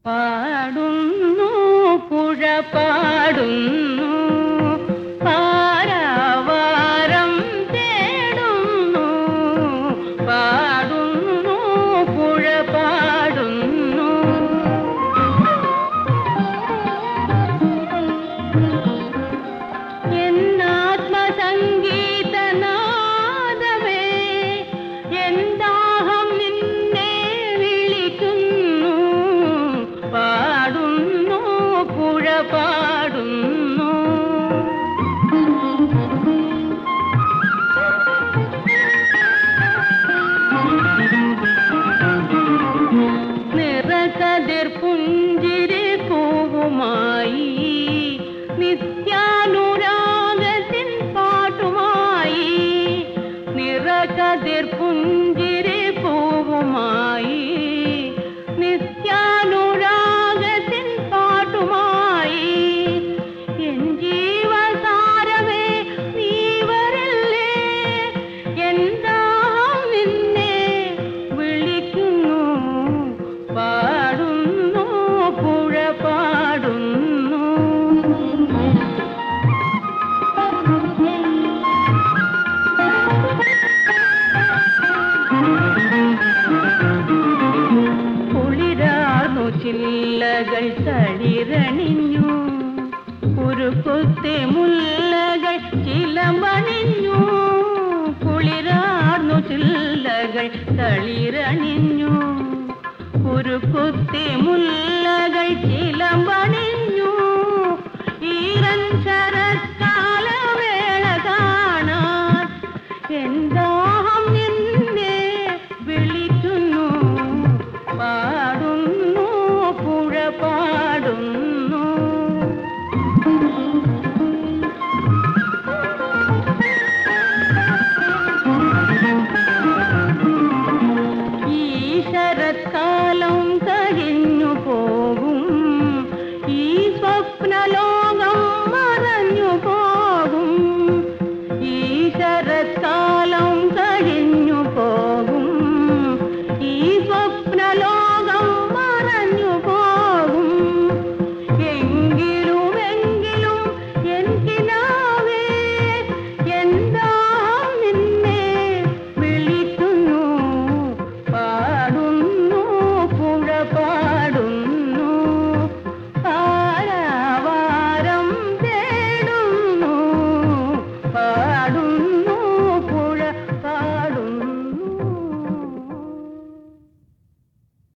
പാടുന്നു പുഴ പാടുന്നു പാരാവാരം തേടുന്നു പാടുന്നു പുഴ പാടുന്നു എന്നാത്മസംഗീതനാദമേ എന്താഹം നിന്നെ വിളിക്കുന്നു പാടുന്നു പുഴ പാടുന്നു നിറകതിർ പുഞ്ചിരി പൂവുമായി നിത്യാനുരാഗത്തിൻ പാട്ടുമായി നിറകതിർ പുഞ്ചിരി പൂവുമായി നിത്യാനുരാഗത്തിൻ പാട്ടുമായി എൻ ജീവസാരമേ നീ വരല്ലേ എന്താം നിന്നെ വിളിക്കുന്നു പാടുന്നു പുഴ പാടുന്നു കുളിരാർന്നു ചില്ലകൾ തളിരണിഞ്ഞു കുറുകുത്തെ മുല്ലകൾ ചിലമണിഞ്ഞു കുളിരാർന്നു ചില്ലകൾ തളിരണിഞ്ഞു കുറുകുത്തെ മുല്ലകൾ ചിലമണിഞ്ഞു ഈറൻ ശരത്കാലവേള കാണാൻ എന്താഹം നിന്നെ വിളിക്കുന്നു പാടുന്നു പുഴ പാടുന്നു ഈ ശരത്കാലം